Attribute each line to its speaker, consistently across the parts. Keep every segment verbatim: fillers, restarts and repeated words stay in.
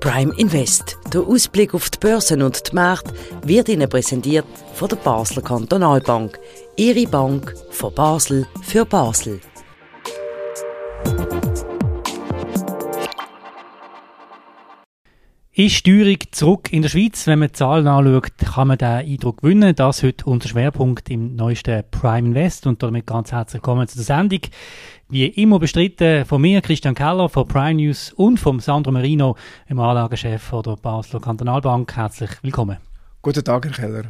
Speaker 1: Prime Invest. Der Ausblick auf die Börsen und die Märkte wird Ihnen präsentiert von der Basler Kantonalbank. Ihre Bank von Basel für Basel.
Speaker 2: Ist Steuerung zurück in der Schweiz? Wenn man die Zahlen anschaut, kann man den Eindruck gewinnen. Das ist heute unser Schwerpunkt im neuesten Prime Invest. Und damit ganz herzlich willkommen zu der Sendung. Wie immer bestritten von mir, Christian Keller von Prime News und von Sandro Marino, dem Anlagechef der Basler Kantonalbank. Herzlich willkommen.
Speaker 3: Guten Tag, Herr Keller.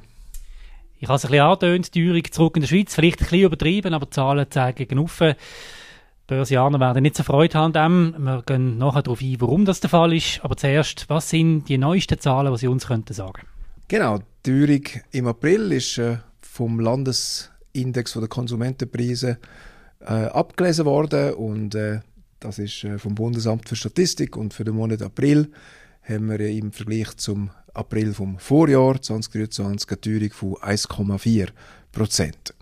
Speaker 2: Ich habe es ein bisschen angetönt, Steuerung zurück in der Schweiz. Vielleicht ein bisschen übertrieben, aber die Zahlen zeigen genug. Börsianer werden nicht so Freude haben an dem. Wir gehen nachher darauf ein, warum das der Fall ist. Aber zuerst, was sind die neuesten Zahlen, die Sie uns könnten sagen?
Speaker 3: Genau, die Teuerung im April ist äh, vom Landesindex der Konsumentenpreise äh, abgelesen worden. Und äh, das ist äh, vom Bundesamt für Statistik. Und für den Monat April haben wir äh, im Vergleich zum April vom Vorjahr zwanzig dreiundzwanzig eine Teuerung von eins Komma vier Prozent.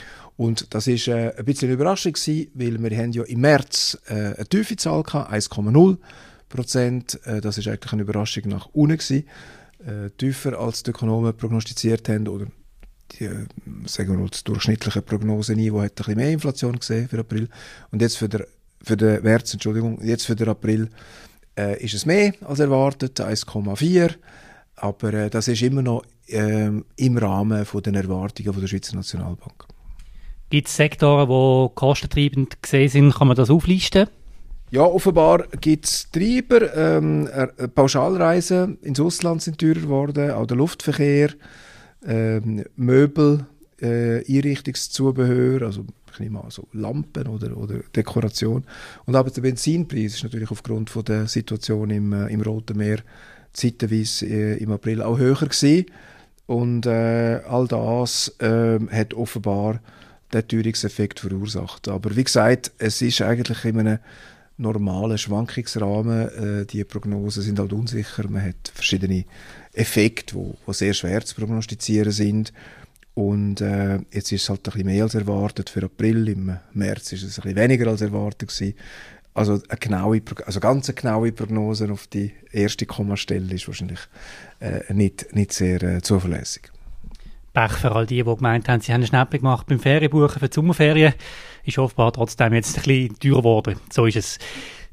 Speaker 3: Und das war äh, ein bisschen eine Überraschung gewesen, weil wir haben ja im März äh, eine tiefe Zahl gehabt, eins Komma null Prozent. Äh, das war eigentlich eine Überraschung nach unten gewesen. Äh, tiefer als die Ökonomen prognostiziert haben, oder die, äh, sagen wir mal, das durchschnittliche Prognoseniveau hat ein bisschen mehr Inflation gesehen für April. Und jetzt für, der, für den März, Entschuldigung, jetzt für den April äh, ist es mehr als erwartet, eins Komma vier. Aber äh, das ist immer noch äh, im Rahmen von den Erwartungen von der Schweizer Nationalbank.
Speaker 2: Gibt es Sektoren, die kostentreibend gesehen sind? Kann man das auflisten?
Speaker 3: Ja, offenbar gibt es Treiber. Ähm, Pauschalreisen ins Ausland sind teurer geworden, auch der Luftverkehr, ähm, Möbel, äh, Einrichtungszubehör, also ich nehme an, so Lampen oder, oder Dekoration. Und aber der Benzinpreis ist natürlich aufgrund von der Situation im, äh, im Roten Meer zeitweise äh, im April auch höher gewesen. Und äh, all das äh, hat offenbar den Teuerungseffekt verursacht. Aber wie gesagt, es ist eigentlich in einem normalen Schwankungsrahmen. Äh, die Prognosen sind halt unsicher. Man hat verschiedene Effekte, die, die sehr schwer zu prognostizieren sind. Und äh, jetzt ist es halt ein bisschen mehr als erwartet für April. Im März ist es ein bisschen weniger als erwartet gewesen. Also eine genaue, also ganz eine genaue Prognose auf die erste Kommastelle ist wahrscheinlich äh, nicht, nicht sehr äh, zuverlässig.
Speaker 2: Pech für all die, die gemeint haben, sie haben eine Schnäppe gemacht beim Ferienbuchen für die Sommerferien, ist offenbar trotzdem jetzt ein bisschen teurer geworden. So ist es.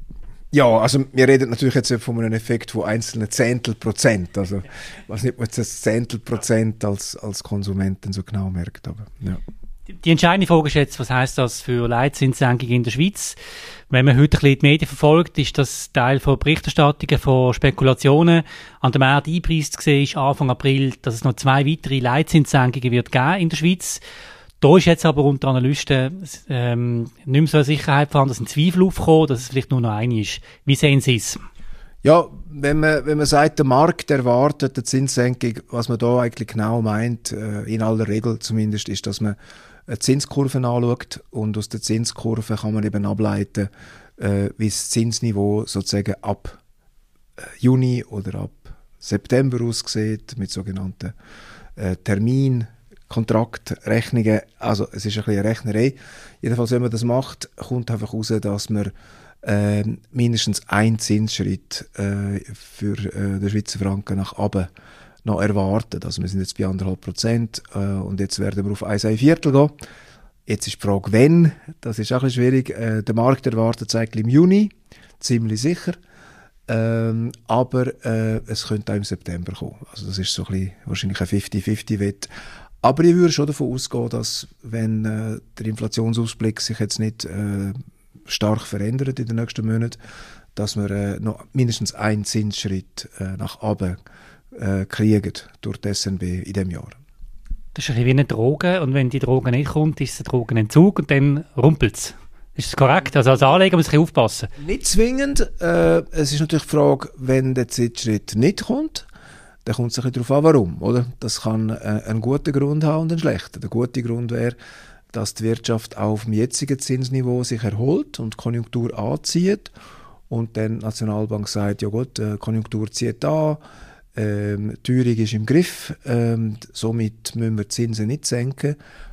Speaker 3: Ja, also wir reden natürlich jetzt von einem Effekt von einzelnen Zehntel Prozent. Also ich weiß nicht, ob man jetzt das Zehntel Prozent als, als Konsumenten so genau merkt. Aber, ja.
Speaker 2: Die entscheidende Frage ist jetzt, was heisst das für Leitzinssenkungen in der Schweiz? Wenn man heute ein bisschen die Medien verfolgt, ist das Teil von Berichterstattungen, von Spekulationen an dem Markt eingepreist gesehen, ist Anfang April, dass es noch zwei weitere Leitzinssenkungen wird geben in der Schweiz. Da ist jetzt aber unter Analysten ähm, nicht mehr so eine Sicherheit vorhanden, dass ein Zweifel aufkommt, dass es vielleicht nur noch eine ist. Wie sehen Sie es?
Speaker 3: Ja, wenn man, wenn man sagt, der Markt erwartet eine Zinssenkung, was man da eigentlich genau meint, äh, in aller Regel zumindest, ist, dass man Zinskurven anschaut und aus der Zinskurve kann man eben ableiten, äh, wie das Zinsniveau sozusagen ab äh, Juni oder ab September aussieht, mit sogenannten äh, Terminkontraktrechnungen. Also es ist ein bisschen eine Rechnerei. Jedenfalls, wenn man das macht, kommt einfach raus, dass man äh, mindestens einen Zinsschritt äh, für äh, den Schweizer Franken nach oben noch erwartet. Also wir sind jetzt bei anderthalb Prozent äh, und jetzt werden wir auf eins Komma fünf gehen. Jetzt ist die Frage, wenn. Das ist auch ein bisschen schwierig. Äh, der Markt erwartet es eigentlich im Juni, ziemlich sicher. Ähm, aber äh, es könnte auch im September kommen. Also das ist so ein bisschen wahrscheinlich ein fünfzig fünfzig Wett. Aber ich würde schon davon ausgehen, dass wenn äh, der Inflationsausblick sich jetzt nicht äh, stark verändert in den nächsten Monaten, dass wir äh, noch mindestens einen Zinsschritt äh, nach oben kriegen durch die S N B in diesem Jahr.
Speaker 2: Das ist ein bisschen wie eine Droge und wenn die Droge nicht kommt, ist es ein Drogenentzug und dann rumpelt es. Ist das korrekt? Also als Anleger muss ich aufpassen.
Speaker 3: Nicht zwingend. Äh, es ist natürlich die Frage, wenn der Zinsschritt nicht kommt, dann kommt es ein bisschen darauf an, warum. Oder? Das kann äh, einen guten Grund haben und einen schlechten. Der gute Grund wäre, dass die Wirtschaft auch auf dem jetzigen Zinsniveau sich erholt und die Konjunktur anzieht und dann die Nationalbank sagt, ja gut, die Konjunktur zieht an, Ähm, die Teuerung ist im Griff, ähm, somit müssen wir die Zinsen nicht senken.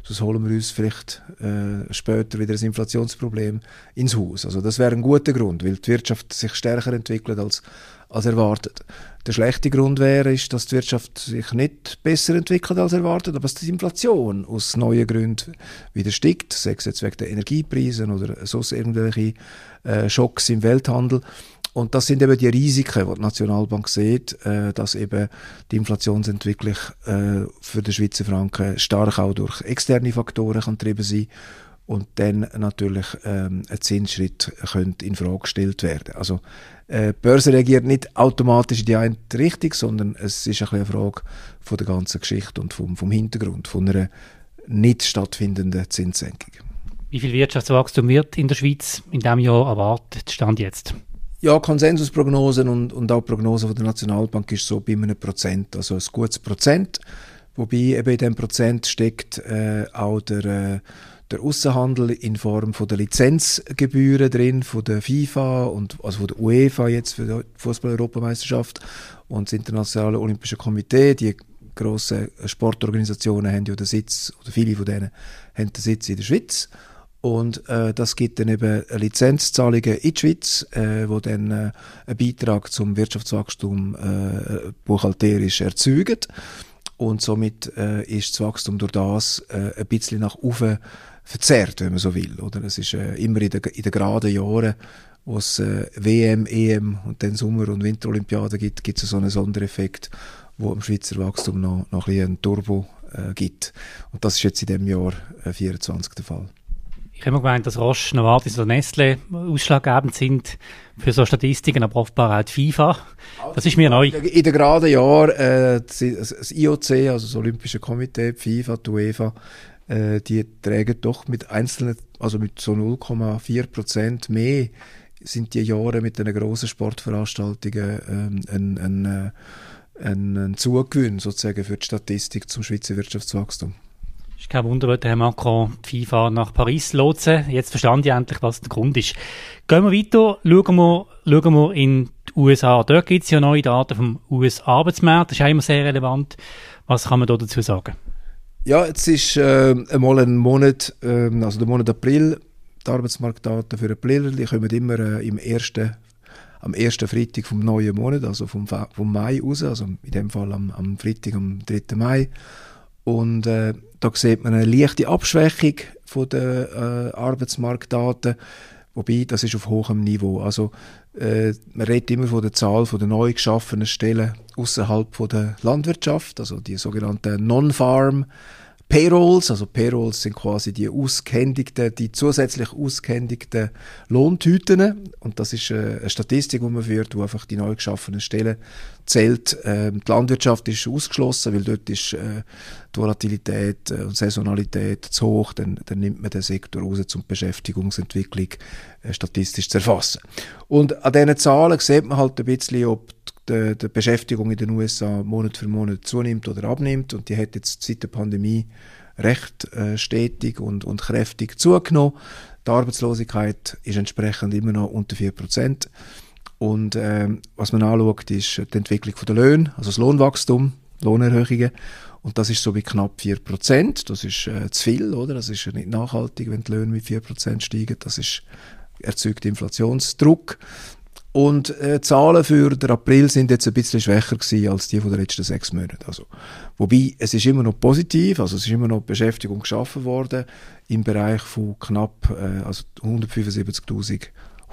Speaker 3: sonst holen wir uns vielleicht äh, später wieder ein Inflationsproblem ins Haus. Also das wäre ein guter Grund, weil die Wirtschaft sich stärker entwickelt als, als erwartet. Der schlechte Grund wäre, ist, dass die Wirtschaft sich nicht besser entwickelt als erwartet, aber dass die Inflation aus neuen Gründen wieder steigt, sei es jetzt wegen der Energiepreisen oder sonst irgendwelche äh, Schocks im Welthandel. Und das sind eben die Risiken, die die Nationalbank sieht, äh, dass eben die Inflationsentwicklung äh, für den Schweizer Franken stark auch durch externe Faktoren kann getrieben sein und dann natürlich ähm, ein Zinsschritt könnte in Frage gestellt werden. Also äh, die Börse reagiert nicht automatisch in die eine Richtung, sondern es ist ein bisschen eine Frage von der ganzen Geschichte und vom, vom Hintergrund, von einer nicht stattfindenden Zinssenkung. Wie viel Wirtschaftswachstum wird in der Schweiz in diesem Jahr erwartet, Stand jetzt? Ja, Konsensusprognosen und, und auch Prognosen von der Nationalbank ist so bei einem Prozent, also ein gutes Prozent. Wobei eben in diesem Prozent steckt äh, auch der, äh, der Aussenhandel in Form von der Lizenzgebühren drin, von der FIFA und also von der UEFA jetzt für die Fußball-Europameisterschaft und das Internationale Olympische Komitee. Die grossen Sportorganisationen haben ja den Sitz, oder viele von denen haben den Sitz in der Schweiz. Und äh, das gibt dann eben Lizenzzahlungen in die Schweiz, äh, wo dann äh, einen Beitrag zum Wirtschaftswachstum äh, buchhalterisch erzeugen. Und somit äh, ist das Wachstum durch das äh, ein bisschen nach oben verzerrt, wenn man so will. Oder? Es ist äh, immer in den in der geraden Jahren, wo es äh, W M, E M und dann Sommer- und Winterolympiaden gibt, gibt es so einen Sondereffekt, wo am Schweizer Wachstum noch, noch ein bisschen einen Turbo äh, gibt. Und das ist jetzt in diesem Jahr äh, vierundzwanzig der Fall.
Speaker 2: Ich habe immer gemeint, dass Roche, Novartis oder Nestle ausschlaggebend sind für so Statistiken, aber offenbar auch die FIFA. Das ist mir neu.
Speaker 3: In den geraden Jahren äh, das I O C, also das Olympische Komitee, die FIFA, die UEFA, äh, die tragen doch mit einzelnen, also mit so null Komma vier Prozent mehr, sind die Jahre mit den grossen Sportveranstaltungen ähm, ein, ein, äh, ein, ein Zugewinn sozusagen für die Statistik zum Schweizer Wirtschaftswachstum.
Speaker 2: Es ist kein Wunder, wird Herr Macron die FIFA nach Paris lotsen. Jetzt verstand ich endlich, was der Grund ist. Gehen wir weiter, schauen wir, schauen wir in die U S A. Dort gibt es ja neue Daten vom U S-Arbeitsmarkt. Das ist auch immer sehr relevant. Was kann man da dazu sagen?
Speaker 3: Ja, jetzt ist äh, einmal ein Monat, äh, also der Monat April, die Arbeitsmarktdaten für April, die kommen immer äh, im ersten, am ersten Freitag vom neuen Monat, also vom, vom Mai raus, also in dem Fall am, am Freitag, am dritten Mai. Und äh, da sieht man eine leichte Abschwächung von den äh, Arbeitsmarktdaten, wobei das ist auf hohem Niveau. Also äh, man redet immer von der Zahl von der neu geschaffenen Stellen außerhalb von der Landwirtschaft, also die sogenannten Non-Farm Payrolls, also Payrolls sind quasi die ausgehändigten, die zusätzlich ausgehändigten Lohntüten. Und das ist äh, eine Statistik, die man führt, wo einfach die neu geschaffenen Stellen zählt. Ähm, die Landwirtschaft ist ausgeschlossen, weil dort ist äh, die Volatilität und äh, Saisonalität zu hoch. Dann, dann nimmt man den Sektor raus, um die Beschäftigungsentwicklung äh, statistisch zu erfassen. Und an diesen Zahlen sieht man halt ein bisschen, ob die, die Beschäftigung in den U S A Monat für Monat zunimmt oder abnimmt. Und die hat jetzt seit der Pandemie recht äh, stetig und, und kräftig zugenommen. Die Arbeitslosigkeit ist entsprechend immer noch unter vier Prozent. Und äh, was man anschaut, ist die Entwicklung der Löhne, also das Lohnwachstum, Lohnerhöhungen. Und das ist so bei knapp vier Prozent. Das ist äh, zu viel, oder? Das ist ja nicht nachhaltig, wenn die Löhne mit vier Prozent steigen. Das ist, erzeugt Inflationsdruck. Und äh, Zahlen für den April sind jetzt ein bisschen schwächer gewesen als die von den letzten sechs Monaten. Also, wobei, es ist immer noch positiv, also es ist immer noch Beschäftigung geschaffen worden im Bereich von knapp äh, also hundertfünfundsiebzigtausend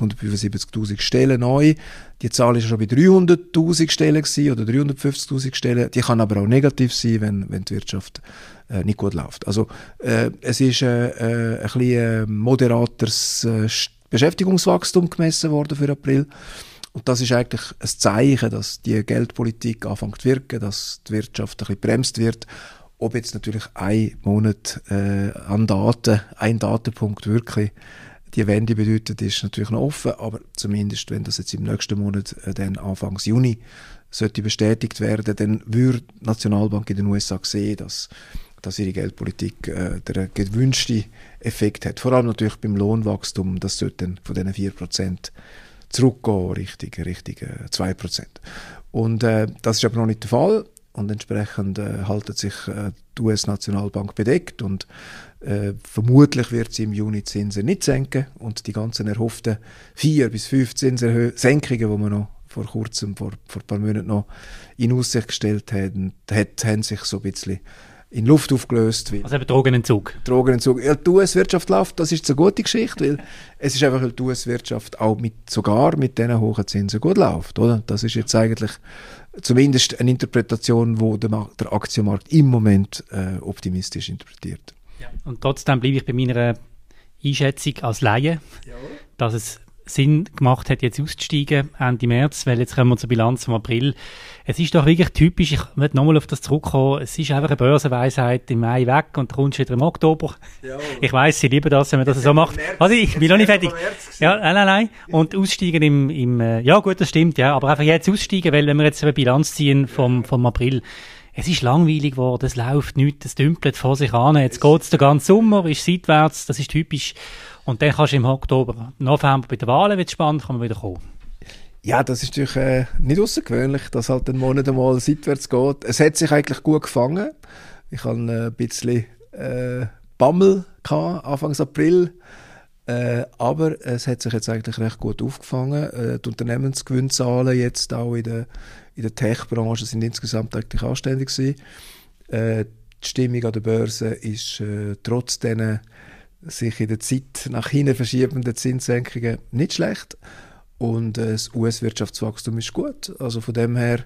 Speaker 3: Stellen neu. Die Zahl ist schon bei dreihunderttausend Stellen gewesen, oder dreihundertfünfzigtausend Stellen. Die kann aber auch negativ sein, wenn, wenn die Wirtschaft äh, nicht gut läuft. Also äh, es ist äh, äh, ein bisschen äh, moderateres äh, Beschäftigungswachstum gemessen worden für April. Und das ist eigentlich ein Zeichen, dass die Geldpolitik anfängt zu wirken, dass die Wirtschaft ein bisschen bremst wird. Ob jetzt natürlich ein Monat äh, an Daten, ein Datenpunkt wirklich die Wende bedeutet, ist natürlich noch offen, aber zumindest, wenn das jetzt im nächsten Monat, äh, dann Anfang Juni, sollte bestätigt werden, dann würde die Nationalbank in den U S A sehen, dass, dass ihre Geldpolitik äh, der gewünschte Effekt hat. Vor allem natürlich beim Lohnwachstum, das sollte dann von diesen vier Prozent zurückgehen, Richtung, Richtung äh, zwei Prozent. Und äh, das ist aber noch nicht der Fall. und entsprechend äh, haltet sich äh, die U S-Nationalbank bedeckt und äh, vermutlich wird sie im Juni Zinsen nicht senken und die ganzen erhofften vier bis fünf Zinssenkungen, die man noch vor kurzem, vor, vor ein paar Monaten noch in Aussicht gestellt haben, hat, haben sich so ein bisschen in Luft aufgelöst.
Speaker 2: Also eben Drogenentzug.
Speaker 3: Drogenentzug. Ja, die U S-Wirtschaft läuft, das ist eine gute Geschichte, weil es ist einfach, weil die U S-Wirtschaft auch mit, sogar mit diesen hohen Zinsen gut läuft, oder? Das ist jetzt eigentlich zumindest eine Interpretation, wo der, der Aktienmarkt im Moment äh, optimistisch interpretiert.
Speaker 2: Ja. Und trotzdem bleibe ich bei meiner Einschätzung als Laie, ja, dass es Sinn gemacht hat, jetzt auszusteigen Ende März, weil jetzt kommen wir zur Bilanz vom April. Es ist doch wirklich typisch, ich möchte nochmal auf das zurückkommen, es ist einfach eine Börsenweisheit im Mai weg und dann kommst du wieder im Oktober. Ja. Ich weiss, sie lieben das, wenn man das jetzt so macht. Also ich bin noch nicht fertig. Ja, nein, nein, nein. Und aussteigen im, im, ja gut, das stimmt, ja, aber einfach jetzt aussteigen, weil wenn wir jetzt eine Bilanz ziehen vom, vom April, es ist langweilig geworden, es läuft nichts, es dümpelt vor sich an, jetzt geht es den ganzen Sommer, ist seitwärts, das ist typisch. Und dann kannst du im Oktober, November bei den Wahlen, wird es spannend, kann man wieder kommen.
Speaker 3: Ja, das ist natürlich äh, nicht außergewöhnlich, dass halt einen Monat einmal seitwärts geht. Es hat sich eigentlich gut gefangen. Ich hatte äh, ein bisschen äh, Bammel gehabt, Anfang April. Äh, aber es hat sich jetzt eigentlich recht gut aufgefangen. Äh, die Unternehmensgewinnzahlen jetzt auch in der, in der Tech-Branche sind insgesamt eigentlich anständig gewesen. Äh, die Stimmung an der Börse ist äh, trotz diesen sich in der Zeit nach hinten verschiebenden Zinssenkungen nicht schlecht. Und äh, das U S-Wirtschaftswachstum ist gut. Also von dem her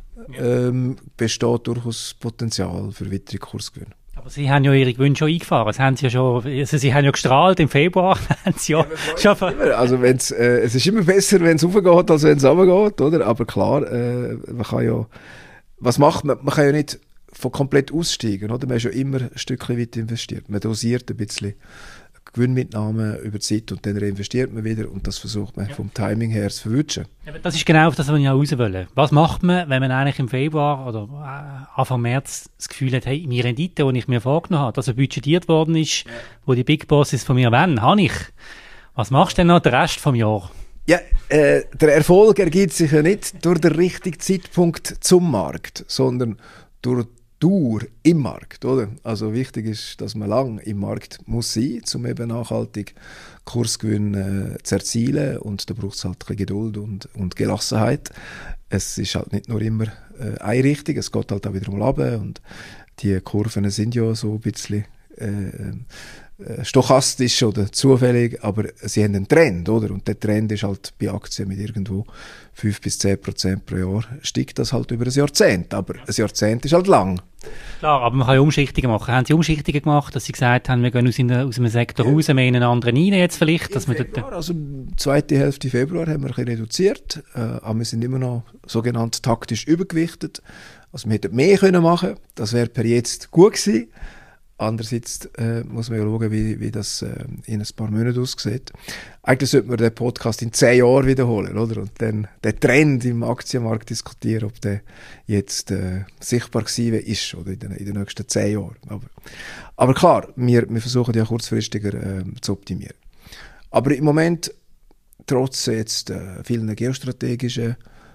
Speaker 3: ähm, besteht durchaus Potenzial für weitere Kursgewinne.
Speaker 2: Aber Sie haben ja Ihre Gewinne schon eingefahren. Das haben Sie, ja schon, also Sie haben ja gestrahlt im Februar. haben Sie ja, ja schon
Speaker 3: immer, also wenn's, äh, es ist immer besser, wenn es hochgeht, als wenn es runtergeht. Oder? Aber klar, äh, man kann ja... Was macht man? Man kann ja nicht von komplett aussteigen. Oder? Man ist ja immer ein Stückchen weit investiert. Man dosiert ein bisschen Gewinnmitnahme über die Zeit und dann reinvestiert man wieder und das versucht man ja. vom Timing her zu verwünschen.
Speaker 2: Ja, das ist genau das, was ich auch raus will. Was macht man, wenn man eigentlich im Februar oder Anfang März das Gefühl hat, hey, meine Rendite, die ich mir vorgenommen habe, dass er budgetiert worden ist, ja. wo die Big Bosses von mir wollen, habe ich. Was machst du denn noch den Rest vom Jahr?
Speaker 3: Ja, äh, der Erfolg ergibt sich ja nicht durch den richtigen Zeitpunkt zum Markt, sondern durch Dauer im Markt, oder? Also wichtig ist, dass man lang im Markt muss sein, um eben nachhaltig Kursgewinne äh, zu erzielen und da braucht es halt ein bisschen Geduld und, und Gelassenheit. Es ist halt nicht nur immer äh, eine Richtung, es geht halt auch wieder mal runter und die Kurven sind ja so ein bisschen äh, äh, stochastisch oder zufällig, aber sie haben einen Trend, oder? Und der Trend ist halt bei Aktien mit irgendwo fünf bis zehn Prozent pro Jahr, steigt das halt über ein Jahrzehnt, aber ein Jahrzehnt ist halt lang.
Speaker 2: Klar, aber man kann ja Umschichtungen machen. Haben Sie Umschichtungen gemacht, dass Sie gesagt haben, wir gehen aus, in, aus einem Sektor raus, wir in einen anderen rein jetzt vielleicht? Dass wir
Speaker 3: Februar, also zweite Hälfte Februar haben wir ein bisschen reduziert, äh, aber wir sind immer noch sogenannt taktisch übergewichtet. Also wir hätten mehr können machen, das wäre per jetzt gut gewesen. Andererseits äh, muss man ja schauen, wie, wie das äh, in ein paar Monaten aussieht. Eigentlich sollte man den Podcast in zehn Jahren wiederholen, oder? Und dann den Trend im Aktienmarkt diskutieren, ob der jetzt äh, sichtbar gewesen ist oder in den, in den nächsten zehn Jahren. Aber, aber klar, wir, wir versuchen ja kurzfristiger äh, zu optimieren. Aber im Moment, trotz jetzt äh, vielen geostrategischen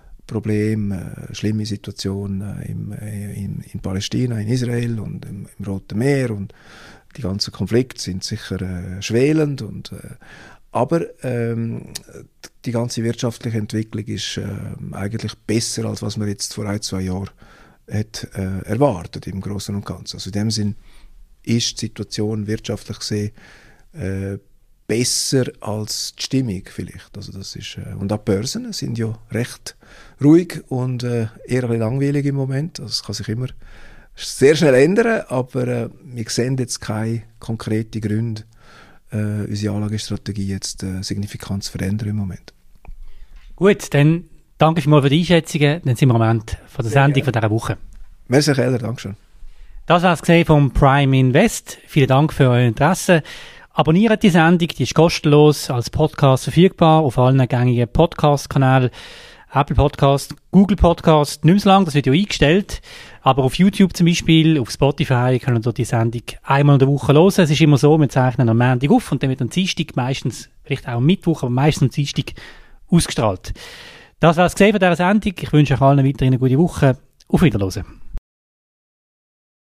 Speaker 3: Probleme, äh, schlimme Situation äh, im, äh, in, in Palästina, in Israel und im, im Roten Meer und die ganzen Konflikte sind sicher äh, schwelend und äh, aber ähm, die ganze wirtschaftliche Entwicklung ist äh, eigentlich besser, als was man jetzt vor ein, zwei Jahren hat, äh, erwartet im Großen und Ganzen. Also in dem Sinn ist die Situation wirtschaftlich gesehen äh, besser als die Stimmung vielleicht. Also das ist, äh, und auch die Börsen sind ja recht ruhig und äh, eher ein bisschen langweilig im Moment. Also es kann sich immer sehr schnell ändern, aber äh, wir sehen jetzt keine konkreten Gründe, äh, unsere Anlagestrategie jetzt äh, signifikant zu verändern im Moment.
Speaker 2: Gut, dann danke ich mal für die Einschätzungen. Dann sind wir am Ende von der Sendung von dieser Woche.
Speaker 3: Merci, Keller, danke schön.
Speaker 2: Das war es gesehen vom Prime Invest. Vielen Dank für euer Interesse. Abonniert die Sendung, die ist kostenlos als Podcast verfügbar auf allen gängigen Podcast-Kanälen. Apple Podcast, Google Podcast, nicht mehr so lang, das wird ja eingestellt. Aber auf YouTube zum Beispiel, auf Spotify können wir die Sendung einmal in der Woche hören. Es ist immer so, wir zeichnen am Montag auf und dann wird am Dienstag, meistens, vielleicht auch am Mittwoch, aber meistens am Dienstag ausgestrahlt. Das war es gesehen von dieser Sendung. Ich wünsche euch allen weiterhin eine gute Woche. Auf Wiederhören.